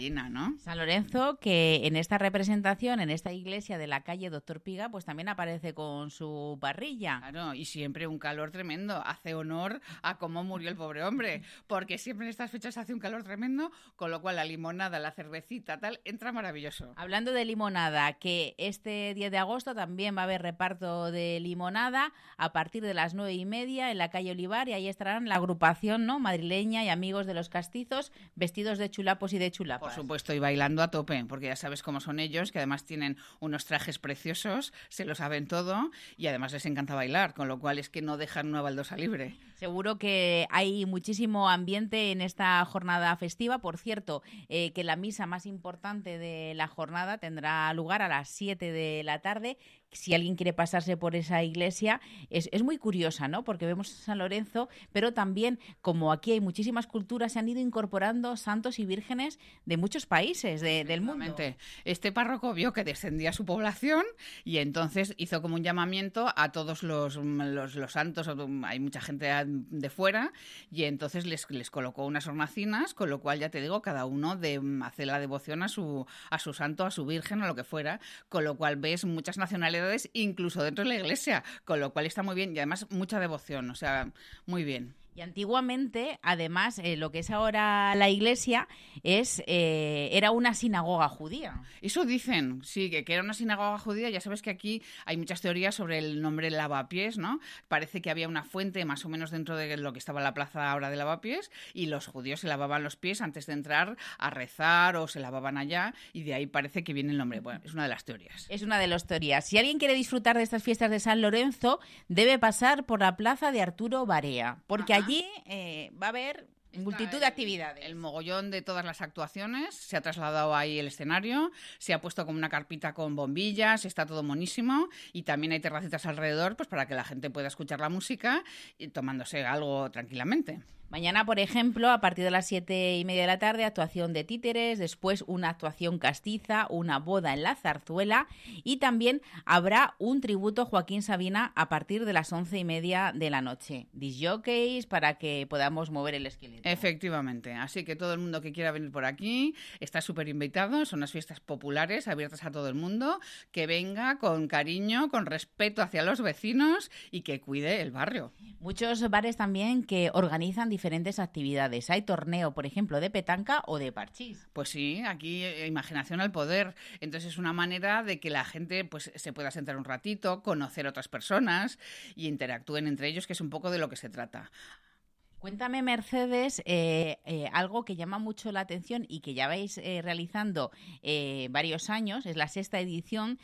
llena, ¿no? San Lorenzo, que en esta representación, en esta iglesia de la calle Doctor Piga, pues también aparece con su parrilla. Claro, y siempre un calor tremendo. Hace honor a cómo murió el pobre hombre, porque siempre en estas fechas hace un calor tremendo, con lo cual la limonada, la cervecita, tal, entra maravilloso. Hablando de limonada, que este diez de agosto también va a haber reparto de limonada a partir de las nueve y media en la calle Olivar, y ahí estarán la agrupación, ¿no?, madrileña y amigos de los castizos, vestidos de chulapos y de chulapas. Por supuesto, y bailando a tope, porque ya sabes cómo son ellos, que además tienen unos trajes preciosos, se lo saben todo, y además les encanta bailar, con lo cual es que no dejan una baldosa libre. Seguro que hay muchísimo ambiente en esta jornada festiva. Por cierto, eh, que la misa más importante de la jornada tendrá lugar a las siete de la tarde. Si alguien quiere pasarse por esa iglesia, es, es muy curiosa, ¿no? Porque vemos San Lorenzo, pero también, como aquí hay muchísimas culturas, se han ido incorporando santos y vírgenes de muchos países de, del mundo. Este párroco vio que descendía su población y entonces hizo como un llamamiento a todos los, los, los santos, hay mucha gente de fuera, y entonces les, les colocó unas hornacinas, con lo cual, ya te digo, cada uno de, hace la devoción a su, a su santo, a su virgen o lo que fuera, con lo cual ves muchas nacionalidades incluso dentro de la iglesia, con lo cual está muy bien y además mucha devoción, o sea, muy bien. Y antiguamente, además, eh, lo que es ahora la iglesia es eh, era una sinagoga judía. Eso dicen, sí, que, que era una sinagoga judía. Ya sabes que aquí hay muchas teorías sobre el nombre Lavapiés, ¿no? Parece que había una fuente más o menos dentro de lo que estaba la plaza ahora de Lavapiés, y los judíos se lavaban los pies antes de entrar a rezar o se lavaban allá, y de ahí parece que viene el nombre. Bueno, es una de las teorías. Es una de las teorías. Si alguien quiere disfrutar de estas fiestas de San Lorenzo, debe pasar por la plaza de Arturo Barea, porque allí Allí eh, va a haber multitud el, de actividades. El mogollón de todas las actuaciones, se ha trasladado ahí el escenario, se ha puesto como una carpita con bombillas, está todo monísimo, y también hay terracitas alrededor, pues para que la gente pueda escuchar la música y tomándose algo tranquilamente. Mañana, por ejemplo, a partir de las siete y media de la tarde, actuación de títeres, después una actuación castiza, una boda en la zarzuela, y también habrá un tributo a Joaquín Sabina a partir de las once y media de la noche. Disjockeys para que podamos mover el esqueleto. Efectivamente, así que todo el mundo que quiera venir por aquí está súper invitado, son unas fiestas populares abiertas a todo el mundo, que venga con cariño, con respeto hacia los vecinos y que cuide el barrio. Muchos bares también que organizan diferentes actividades. Hay torneo, por ejemplo, de petanca o de parchís. Pues sí, aquí eh, imaginación al poder. Entonces es una manera de que la gente pues se pueda sentar un ratito, conocer a otras personas y interactúen entre ellos, que es un poco de lo que se trata. Cuéntame, Mercedes, eh, eh, algo que llama mucho la atención y que ya vais eh, realizando eh, varios años, es la sexta edición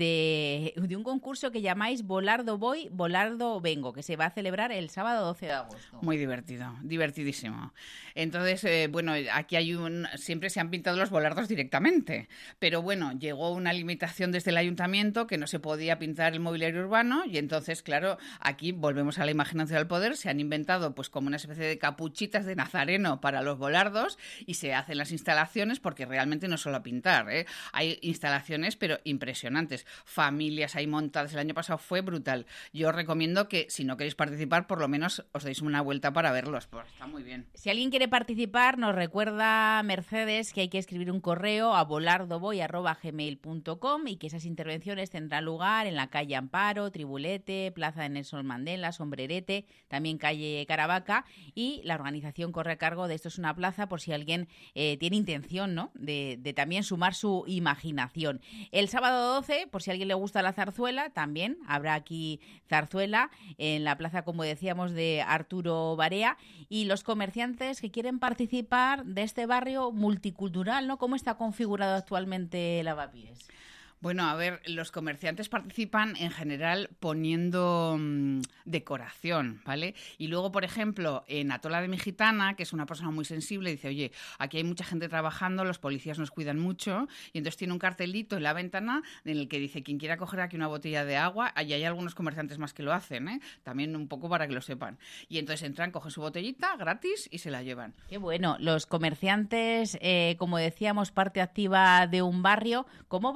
de, de un concurso que llamáis Volardo Voy, Volardo Vengo, que se va a celebrar el sábado doce de agosto. Muy divertido, divertidísimo. Entonces, eh, bueno, aquí hay un, siempre se han pintado los volardos directamente, pero bueno, llegó una limitación desde el ayuntamiento que no se podía pintar el mobiliario urbano, y entonces, claro, aquí volvemos a la imaginación al poder, se han inventado pues como una especie de capuchitas de nazareno para los volardos, y se hacen las instalaciones, porque realmente no es solo pintar, ¿eh? Hay instalaciones pero impresionantes, familias ahí montadas, el año pasado fue brutal. Yo os recomiendo que si no queréis participar, por lo menos os deis una vuelta para verlos, pues está muy bien. Si alguien quiere participar, nos recuerda Mercedes que hay que escribir un correo a volardovoy arroba gmail punto com, y que esas intervenciones tendrán lugar en la calle Amparo, Tribulete, Plaza de Nelson Mandela, Sombrerete, también calle Caravaca, y la organización corre a cargo de Esto es una plaza, por si alguien eh, tiene intención, ¿no?, de, de también sumar su imaginación. El sábado doce, por si a alguien le gusta la zarzuela, también habrá aquí zarzuela en la plaza, como decíamos, de Arturo Barea, y los comerciantes que quieren participar de este barrio multicultural, ¿no? ¿Cómo está configurado actualmente Lavapiés? Bueno, a ver, los comerciantes participan en general poniendo mmm, decoración, ¿vale? Y luego, por ejemplo, en Atola de mi Gitana, que es una persona muy sensible, dice, oye, aquí hay mucha gente trabajando, los policías nos cuidan mucho, y entonces tiene un cartelito en la ventana en el que dice, quien quiera coger aquí una botella de agua, y hay algunos comerciantes más que lo hacen, ¿eh? También un poco para que lo sepan. Y entonces entran, cogen su botellita gratis y se la llevan. Qué bueno. Los comerciantes, eh, como decíamos, parte activa de un barrio. ¿Cómo va el comercio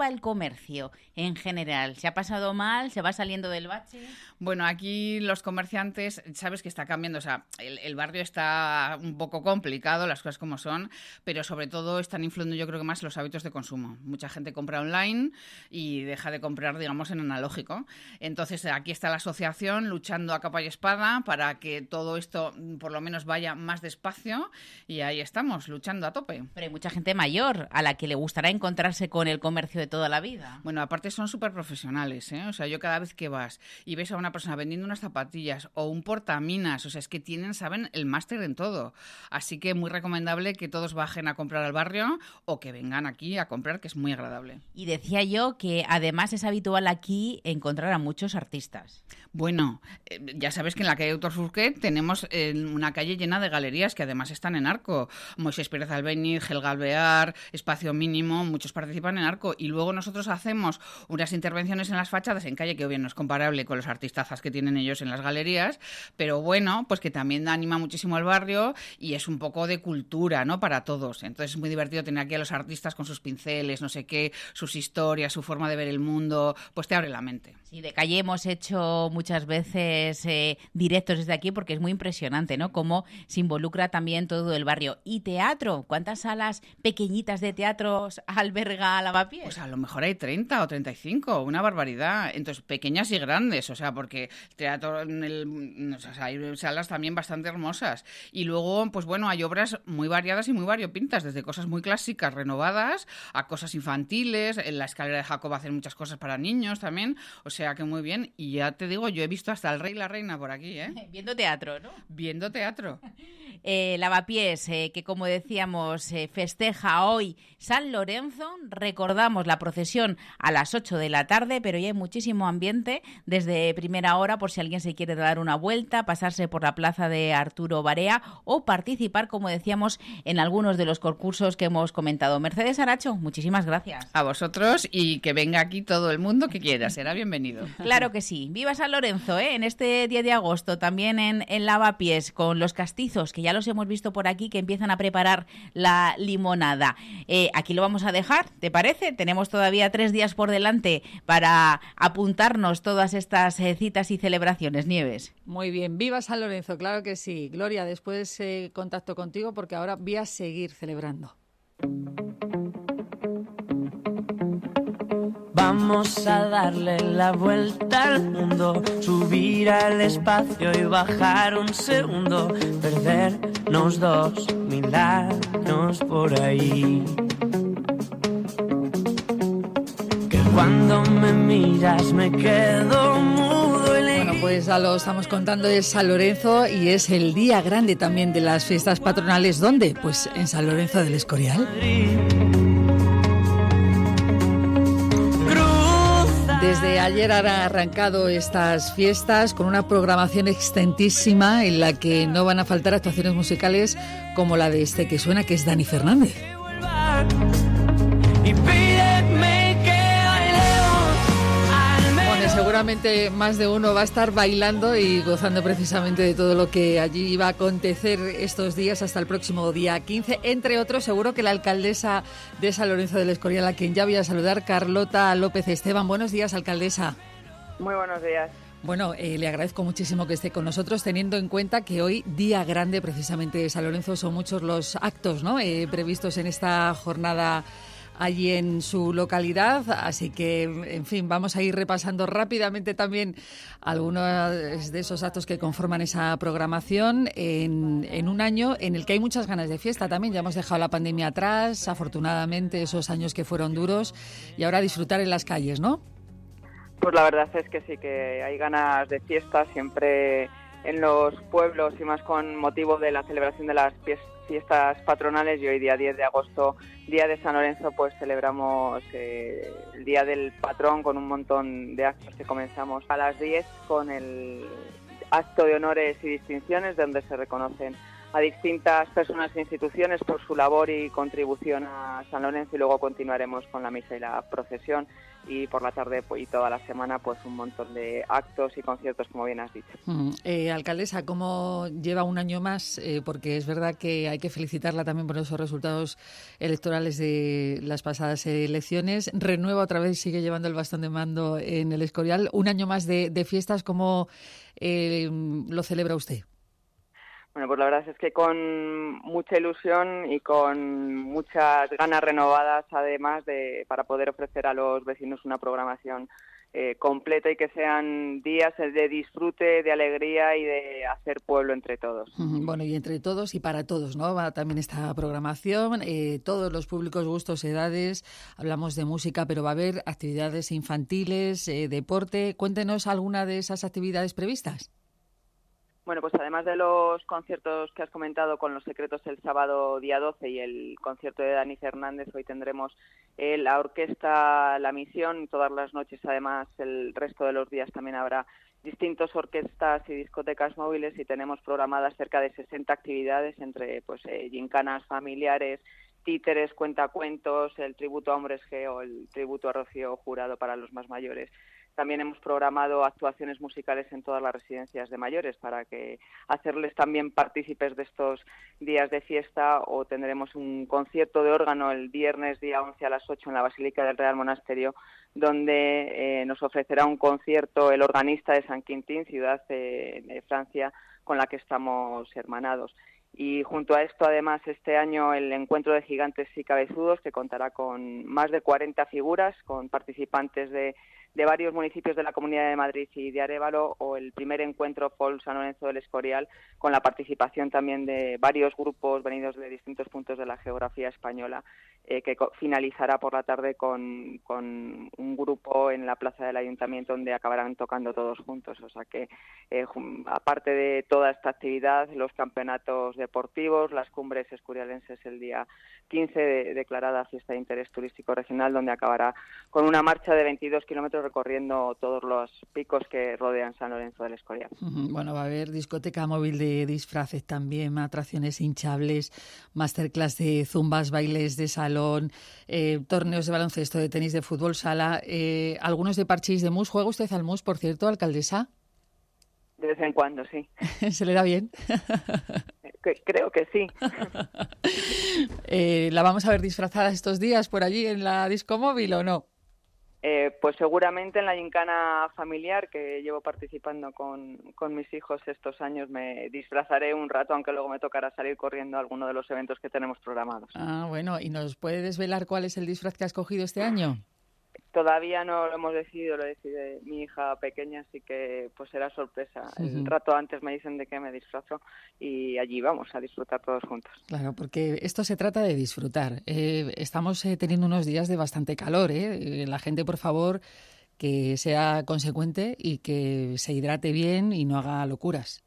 comercio en general? ¿Se ha pasado mal? ¿Se va saliendo del bache? Bueno, aquí los comerciantes, sabes que está cambiando, o sea, el, el barrio está un poco complicado, las cosas como son, pero sobre todo están influyendo yo creo que más los hábitos de consumo. Mucha gente compra online y deja de comprar, digamos, en analógico. Entonces, aquí está la asociación luchando a capa y espada para que todo esto por lo menos vaya más despacio y ahí estamos, luchando a tope. Pero hay mucha gente mayor a la que le gustará encontrarse con el comercio de toda la vida. Bueno, aparte son súper profesionales, ¿eh? O sea, yo cada vez que vas y ves a una persona vendiendo unas zapatillas o un portaminas, o sea, es que tienen, saben el máster en todo. Así que muy recomendable que todos bajen a comprar al barrio o que vengan aquí a comprar, que es muy agradable. Y decía yo que además es habitual aquí encontrar a muchos artistas. Bueno, eh, ya sabes que en la calle Doctor Furquet tenemos eh, una calle llena de galerías que además están en Arco. Moisés Pérez Albéniz, Helga Alvear, Espacio Mínimo, muchos participan en Arco. Y luego nosotros hacemos unas intervenciones en las fachadas en calle que obviamente no es comparable con los artistazas que tienen ellos en las galerías, pero bueno, pues que también anima muchísimo al barrio y es un poco de cultura, ¿no? Para todos. Entonces es muy divertido tener aquí a los artistas con sus pinceles, no sé qué, sus historias, su forma de ver el mundo, pues te abre la mente. Sí, de calle hemos hecho muchas veces eh, directos desde aquí porque es muy impresionante, ¿no? Cómo se involucra también todo el barrio. ¿Y teatro? ¿Cuántas salas pequeñitas de teatros alberga Lavapiés? Pues a lo mejor hay treinta o treinta y cinco, una barbaridad. Entonces, pequeñas y grandes, o sea, porque teatro, en el, o sea, hay salas también bastante hermosas. Y luego, pues bueno, hay obras muy variadas y muy variopintas, desde cosas muy clásicas, renovadas, a cosas infantiles. En la escalera de Jacob hacen muchas cosas para niños también, o sea que muy bien. Y ya te digo, yo he visto hasta el rey y la reina por aquí, ¿eh? Viendo teatro, ¿no? Viendo teatro. Eh, Lavapiés, eh, que como decíamos, eh, festeja hoy San Lorenzo. Recordamos la procesión a las ocho de la tarde, pero ya hay muchísimo ambiente desde primera hora por si alguien se quiere dar una vuelta, pasarse por la plaza de Arturo Barea o participar, como decíamos, en algunos de los concursos que hemos comentado. Mercedes Aracho, muchísimas gracias. A vosotros y que venga aquí todo el mundo que quiera, será bienvenido. Claro que sí. Viva San Lorenzo, ¿eh? En este diez de agosto, también en, en Lavapiés, con los castizos, que ya los hemos visto por aquí, que empiezan a preparar la limonada. Eh, aquí lo vamos a dejar, ¿te parece? Tenemos todavía tres días por delante para apuntarnos todas estas eh, citas y celebraciones, Nieves. Muy bien, viva San Lorenzo, claro que sí. Gloria, después eh, contacto contigo porque ahora voy a seguir celebrando. Vamos a darle la vuelta al mundo, subir al espacio y bajar un segundo, perdernos dos mil años por ahí. Que cuando me miras me quedo mudo y le... Bueno, pues ya lo estamos contando, es San Lorenzo y es el día grande también de las fiestas patronales. ¿Dónde? Pues en San Lorenzo del Escorial. Desde ayer han arrancado estas fiestas con una programación extensísima en la que no van a faltar actuaciones musicales como la de este que suena, que es Dani Fernández. Bueno, seguramente más de uno va a estar bailando y gozando precisamente de todo lo que allí va a acontecer estos días hasta el próximo día quince. Entre otros, seguro que la alcaldesa de San Lorenzo del Escorial, a quien ya voy a saludar, Carlota López Esteban. Buenos días, alcaldesa. Muy buenos días. Bueno, eh, le agradezco muchísimo que esté con nosotros, teniendo en cuenta que hoy, día grande precisamente de San Lorenzo, son muchos los actos, ¿no?, eh, previstos en esta jornada allí en su localidad, así que, en fin, vamos a ir repasando rápidamente también algunos de esos actos que conforman esa programación en, en un año en el que hay muchas ganas de fiesta también. Ya hemos dejado la pandemia atrás, afortunadamente, esos años que fueron duros, y ahora disfrutar en las calles, ¿no? Pues la verdad es que sí, que hay ganas de fiesta siempre en los pueblos y más con motivo de la celebración de las fiestas patronales, y hoy día diez de agosto, día de San Lorenzo, pues celebramos eh, el día del patrón con un montón de actos que comenzamos a las diez con el acto de honores y distinciones donde se reconocen a distintas personas e instituciones por su labor y contribución a San Lorenzo, y luego continuaremos con la misa y la procesión, y por la tarde pues, y toda la semana pues un montón de actos y conciertos, como bien has dicho. Mm, eh, alcaldesa, ¿cómo lleva un año más? Eh, porque es verdad que hay que felicitarla también por esos resultados electorales de las pasadas elecciones. Renueva otra vez, sigue llevando el bastón de mando en el Escorial. Un año más de, de fiestas, ¿cómo eh, lo celebra usted? Bueno, pues la verdad es que con mucha ilusión y con muchas ganas renovadas, además, de para poder ofrecer a los vecinos una programación eh, completa y que sean días de disfrute, de alegría y de hacer pueblo entre todos. Bueno, y entre todos y para todos, ¿no? Va también esta programación, eh, todos los públicos, gustos, edades. Hablamos de música, pero va a haber actividades infantiles, eh, deporte. Cuéntenos alguna de esas actividades previstas. Bueno, pues además de los conciertos que has comentado con Los Secretos el sábado día doce y el concierto de Dani Fernández, hoy tendremos eh, la orquesta La Misión. Todas las noches, además, el resto de los días también habrá distintas orquestas y discotecas móviles, y tenemos programadas cerca de sesenta actividades entre pues eh, gincanas familiares, títeres, cuentacuentos, el tributo a Hombres G o el tributo a Rocío Jurado para los más mayores. También hemos programado actuaciones musicales en todas las residencias de mayores para que hacerles también partícipes de estos días de fiesta, o tendremos un concierto de órgano el viernes día once a las ocho en la Basílica del Real Monasterio, donde eh, nos ofrecerá un concierto el organista de San Quintín, ciudad eh, de Francia con la que estamos hermanados. Y junto a esto, además, este año el Encuentro de Gigantes y Cabezudos, que contará con más de cuarenta figuras, con participantes de, de varios municipios de la Comunidad de Madrid y de Arévalo, o el primer encuentro Folk San Lorenzo del Escorial, con la participación también de varios grupos venidos de distintos puntos de la geografía española, eh, que finalizará por la tarde con, con un grupo en la plaza del Ayuntamiento, donde acabarán tocando todos juntos. O sea que, eh, aparte de toda esta actividad, los campeonatos deportivos, las cumbres escorialenses el día quince, de, declarada fiesta de interés turístico regional, donde acabará con una marcha de veintidós kilómetros recorriendo todos los picos que rodean San Lorenzo del Escorial. Bueno, va a haber discoteca móvil de disfraces también, atracciones hinchables, masterclass de zumbas, bailes de salón, eh, torneos de baloncesto, de tenis, de fútbol sala, eh, algunos de parchís de mus. ¿Juega usted al mus, por cierto, alcaldesa? De vez en cuando, sí. ¿Se le da bien? Creo que sí. eh, ¿La vamos a ver disfrazada estos días por allí en la disco móvil o no? Eh, pues seguramente en la gincana familiar que llevo participando con, con mis hijos estos años me disfrazaré un rato, aunque luego me tocará salir corriendo a alguno de los eventos que tenemos programados. Ah, bueno, ¿y nos puede desvelar cuál es el disfraz que has cogido este año? Todavía no lo hemos decidido, lo decide mi hija pequeña, así que pues será sorpresa. Sí, sí. El rato antes me dicen de qué me disfrazo y allí vamos a disfrutar todos juntos. Claro, porque esto se trata de disfrutar. Eh, estamos eh, teniendo unos días de bastante calor, ¿eh? La gente, por favor, que sea consecuente y que se hidrate bien y no haga locuras.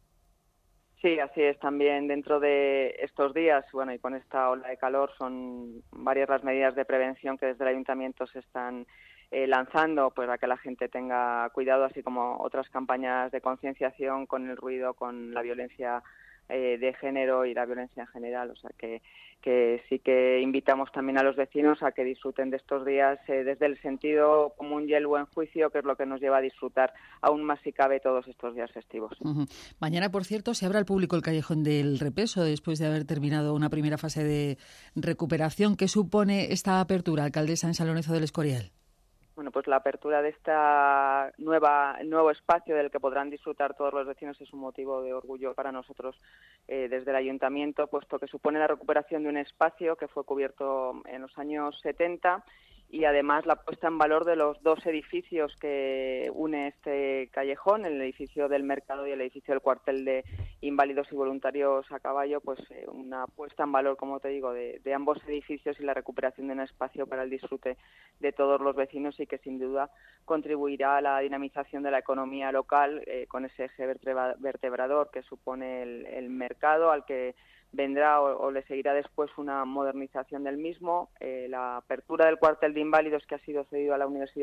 Sí, así es. También dentro de estos días, bueno, y con esta ola de calor, son varias las medidas de prevención que desde el Ayuntamiento se están eh, lanzando, pues para que la gente tenga cuidado, así como otras campañas de concienciación con el ruido, con la violencia eh, de género y la violencia en general. O sea que, que sí que invitamos también a los vecinos a que disfruten de estos días eh, desde el sentido común y el buen juicio, que es lo que nos lleva a disfrutar aún más si cabe todos estos días festivos. Uh-huh. Mañana, por cierto, se abre al público el Callejón del Repeso después de haber terminado una primera fase de recuperación. ¿Qué supone esta apertura, alcaldesa, en San Lorenzo del Escorial? Bueno, pues la apertura de esta nueva nuevo espacio del que podrán disfrutar todos los vecinos es un motivo de orgullo para nosotros eh, desde el Ayuntamiento, puesto que supone la recuperación de un espacio que fue cubierto en los años setenta y además la puesta en valor de los dos edificios que une este callejón, el edificio del Mercado y el edificio del Cuartel de Inválidos y Voluntarios a Caballo, pues eh, una puesta en valor, como te digo, de, de ambos edificios y la recuperación de un espacio para el disfrute de todos los vecinos y que sin duda contribuirá a la dinamización de la economía local eh, con ese eje vertebrador que supone el, el mercado, al que vendrá o, o le seguirá después una modernización del mismo, eh, la apertura del cuartel de inválidos que ha sido cedido a la Universidad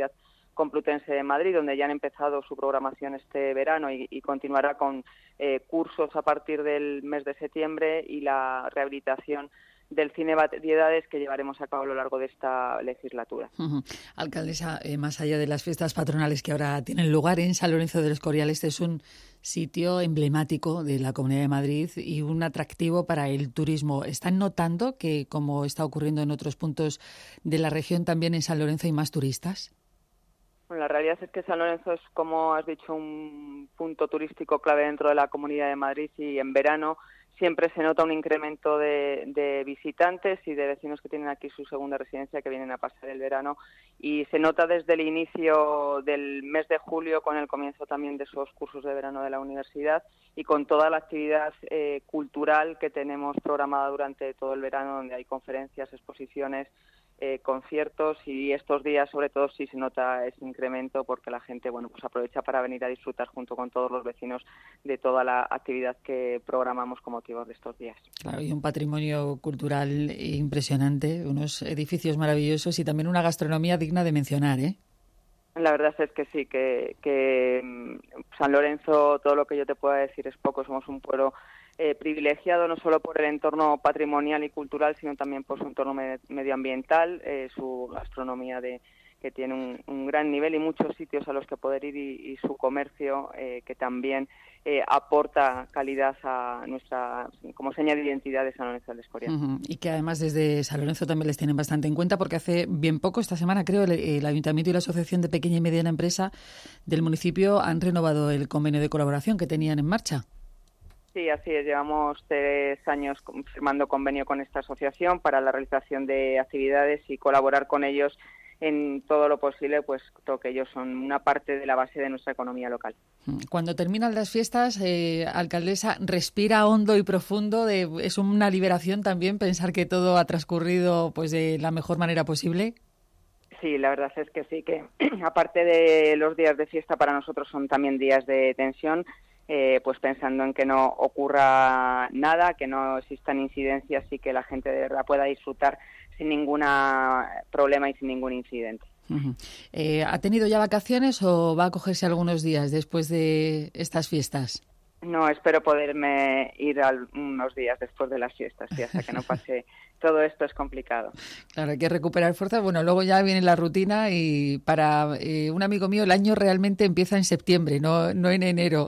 Complutense de Madrid, donde ya han empezado su programación este verano y, y continuará con eh, cursos a partir del mes de septiembre y la rehabilitación del cine Variedades que llevaremos a cabo a lo largo de esta legislatura. Uh-huh. Alcaldesa, eh, más allá de las fiestas patronales que ahora tienen lugar en San Lorenzo del Escorial, este es un sitio emblemático de la Comunidad de Madrid y un atractivo para el turismo. ¿Están notando que, como está ocurriendo en otros puntos de la región, también en San Lorenzo hay más turistas? Bueno, la realidad es que San Lorenzo es, como has dicho, un punto turístico clave dentro de la Comunidad de Madrid y en verano siempre se nota un incremento de, de visitantes y de vecinos que tienen aquí su segunda residencia que vienen a pasar el verano y se nota desde el inicio del mes de julio con el comienzo también de esos cursos de verano de la universidad y con toda la actividad eh, cultural que tenemos programada durante todo el verano, donde hay conferencias, exposiciones, Eh, conciertos y estos días sobre todo sí se nota ese incremento porque la gente bueno pues aprovecha para venir a disfrutar junto con todos los vecinos de toda la actividad que programamos con motivo de estos días. Claro, y un patrimonio cultural impresionante, unos edificios maravillosos y también una gastronomía digna de mencionar, ¿eh? La verdad es que sí, que, que San Lorenzo, todo lo que yo te pueda decir es poco, somos un pueblo Eh, privilegiado no solo por el entorno patrimonial y cultural, sino también por su entorno me- medioambiental, eh, su gastronomía de que tiene un, un gran nivel y muchos sitios a los que poder ir y, y su comercio eh, que también eh, aporta calidad a nuestra, como seña de identidad de San Lorenzo del Escorial. Uh-huh. Y que además desde San Lorenzo también les tienen bastante en cuenta porque hace bien poco, esta semana creo, el, el Ayuntamiento y la Asociación de Pequeña y Mediana Empresa del municipio han renovado el convenio de colaboración que tenían en marcha. Sí, así es. Llevamos tres años firmando convenio con esta asociación para la realización de actividades y colaborar con ellos en todo lo posible, pues todo que ellos son una parte de la base de nuestra economía local. Cuando terminan las fiestas, eh, alcaldesa, respira hondo y profundo. De, es una liberación también pensar que todo ha transcurrido pues de la mejor manera posible. Sí, la verdad es que sí, que aparte de los días de fiesta para nosotros son también días de tensión. Eh, pues pensando en que no ocurra nada, que no existan incidencias y que la gente de verdad pueda disfrutar sin ningún problema y sin ningún incidente. Uh-huh. Eh, ¿Ha tenido ya vacaciones o va a cogerse algunos días después de estas fiestas? No, espero poderme ir a unos días después de las fiestas, y hasta que no pase todo esto es complicado. Claro, hay que recuperar fuerzas. Bueno, luego ya viene la rutina y para eh, un amigo mío el año realmente empieza en septiembre, no, no en enero,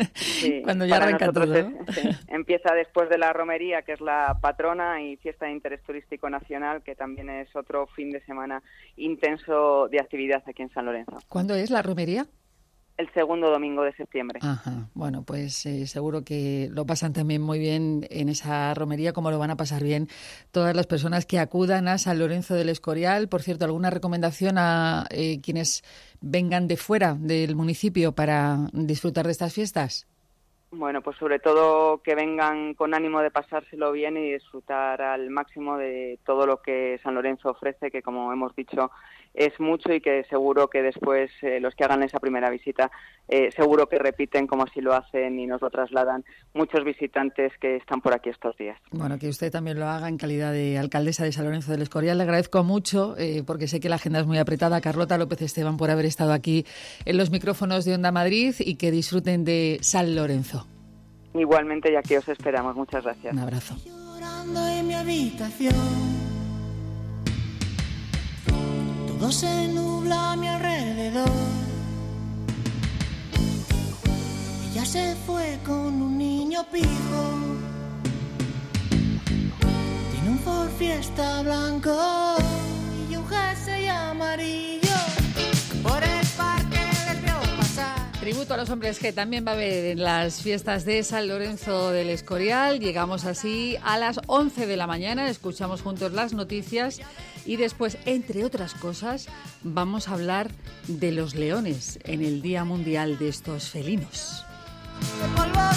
sí, cuando ya arranca todo, es, ¿no? Sí, empieza después de la romería, que es la patrona, y fiesta de interés turístico nacional, que también es otro fin de semana intenso de actividad aquí en San Lorenzo. ¿Cuándo es la romería? El segundo domingo de septiembre. Ajá. Bueno, pues eh, seguro que lo pasan también muy bien en esa romería, como lo van a pasar bien todas las personas que acudan a San Lorenzo del Escorial. Por cierto, ¿alguna recomendación a eh, quienes vengan de fuera del municipio para disfrutar de estas fiestas? Bueno, pues sobre todo que vengan con ánimo de pasárselo bien y disfrutar al máximo de todo lo que San Lorenzo ofrece, que como hemos dicho es mucho y que seguro que después eh, los que hagan esa primera visita eh, seguro que repiten como así lo hacen y nos lo trasladan muchos visitantes que están por aquí estos días. Bueno, que usted también lo haga en calidad de alcaldesa de San Lorenzo del Escorial. Le agradezco mucho eh, porque sé que la agenda es muy apretada. Carlota López Esteban por haber estado aquí en los micrófonos de Onda Madrid y que disfruten de San Lorenzo. Igualmente, y aquí os esperamos. Muchas gracias. Un abrazo. Llorando en mi habitación, todo se nubla a mi alrededor. Ella se fue con un niño pijo, tiene un Ford Fiesta blanco y un jersey amarillo. Por el parque les vio pasar. Tributo a los hombres que también va a haber en las fiestas de San Lorenzo del Escorial. Llegamos así a las once de la mañana, escuchamos juntos las noticias y después, entre otras cosas, vamos a hablar de los leones en el Día Mundial de estos felinos. De polvo